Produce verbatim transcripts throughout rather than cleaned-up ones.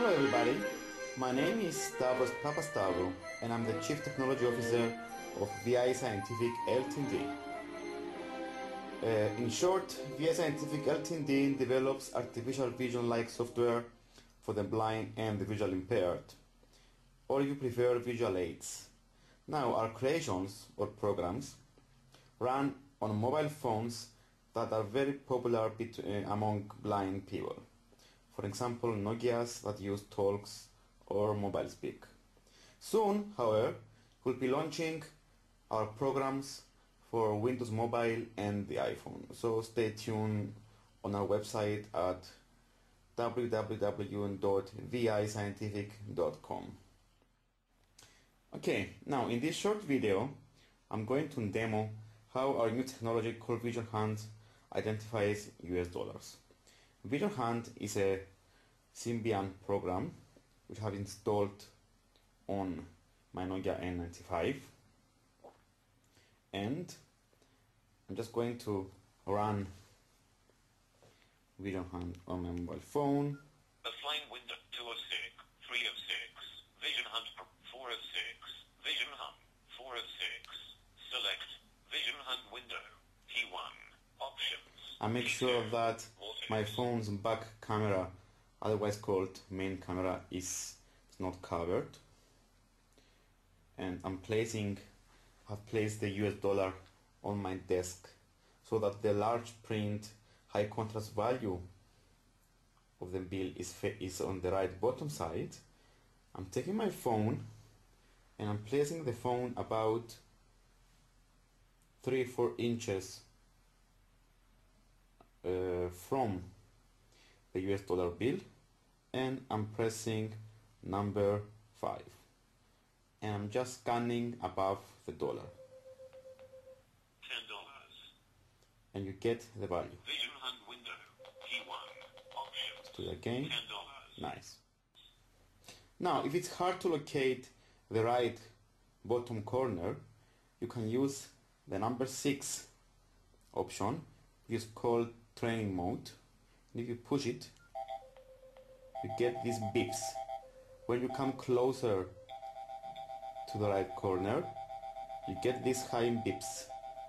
Hello everybody, my name is Stavros Papastavou and I'm the Chief Technology Officer of V I Scientific Ltd. Uh, in short, V I Scientific Ltd develops artificial vision-like software for the blind and the visually impaired, or if you prefer, visual aids. Now, our creations or programs run on mobile phones that are very popular between, among blind people. For example, Nokias that use Talks or Mobile Speak. Soon, however, we'll be launching our programs for Windows Mobile and the iPhone. So stay tuned on our website at w w w dot v i scientific dot com. Okay, now in this short video, I'm going to demo how our new technology called Vision Hunt identifies U S dollars. Vision Hunt is a Symbian program which I have installed on my Nokia N ninety-five, and I'm just going to run Vision Hunt on my mobile phone. Applying window two of six, three of six, Vision Hunt four of six, Vision Hunt four of six, select Vision Hunt window, T one, options. I make sure that my phone's back camera, otherwise called main camera, is not covered, and I'm placing, I've placed the U S dollar on my desk so that the large print high contrast value of the bill is, is on the right bottom side. I'm taking my phone and I'm placing the phone about three four inches uh, from the U S dollar bill, and I'm pressing number five and I'm just scanning above the dollar. Ten dollars. And you get the value. Vision Hunt window, T one, options. Let's do it again. Ten dollars. Nice. Now, if it's hard to locate the right bottom corner, you can use the number six option, which is called training mode. And if you push it, you get these beeps. When you come closer to the right corner, you get these high beeps.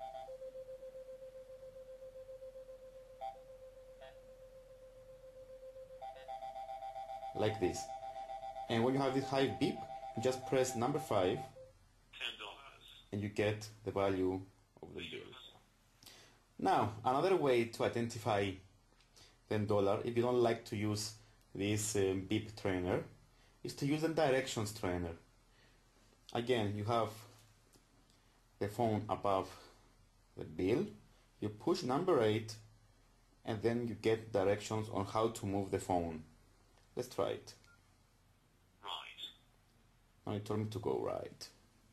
Like this. And when you have this high beep, you just press number five Ten dollars. and you get the value of the bill. Now, another way to identify ten dollars, if you don't like to use this uh, beep trainer, is to use the directions trainer. Again, you have the phone above the bill, you push number eight, and then you get directions on how to move the phone. Let's try it. Right. Now it told me to go right.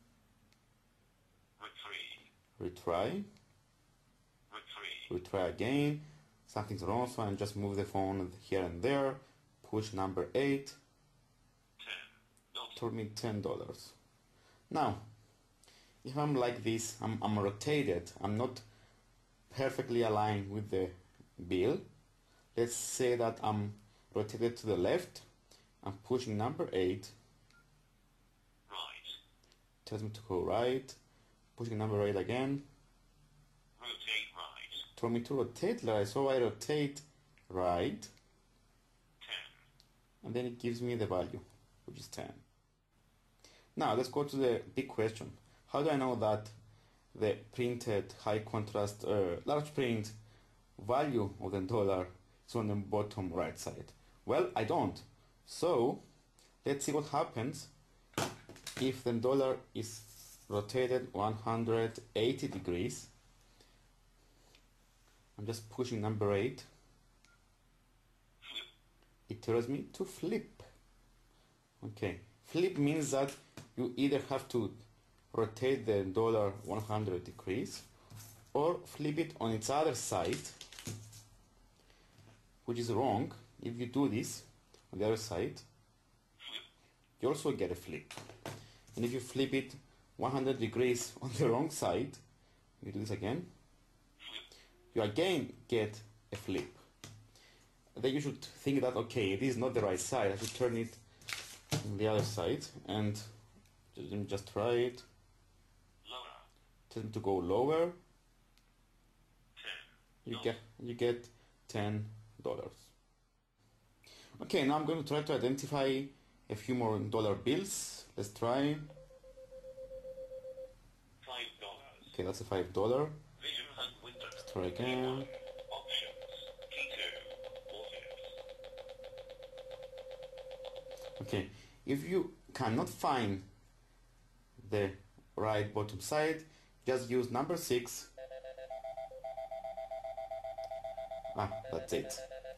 Retreat. Retry. Retreat. Retry again. Something's wrong, so I just move the phone here and there. Push number eight. Ten. Not Told me ten dollars. Now, if I'm like this, I'm, I'm rotated. I'm not perfectly aligned with the bill. Let's say that I'm rotated to the left. I'm pushing number eight. right. Tells me to go right. Pushing number eight again. Rotate right. Told me to rotate right, so I rotate right, Ten. and then it gives me the value, which is ten. Now let's go to the big question. How do I know that the printed high contrast uh, large print value of the dollar is on the bottom right side? Well, I don't. So let's see what happens if the dollar is rotated one hundred eighty degrees. I'm just pushing number eight. Flip. It tells me to flip. Okay, flip means that you either have to rotate the dollar one hundred degrees or flip it on its other side, which is wrong. If you do this on the other side, Flip. you also get a flip. And if you flip it one hundred degrees on the wrong side, you do this again, Flip. you again get a flip. then you should think that, okay, this is not the right side, I should turn it on the other side, and just, just try it. Lower. Tell them to go lower. Ten. You get you get ten dollars. Okay, now I'm going to try to identify a few more dollar bills. Let's try. Five dollars. Okay, that's a five dollar. Vision Hunt window. Let's try again. Options. Key two. What ifs? Okay, if you cannot find the right bottom side, just use number six. Ah, that's it.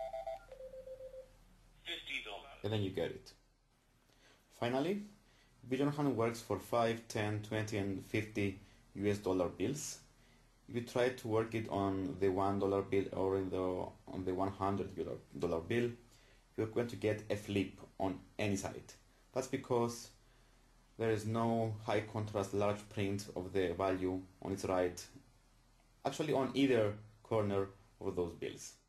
Fifty dollars. And then you get it. Finally, Vision Hunt works for five, ten, twenty and fifty U S dollar bills. If you try to work it on the one dollar bill or in the on the one hundred dollar bill, you're going to get a flip on any side. That's because there is no high contrast large print of the value on its right, actually on either corner of those bills.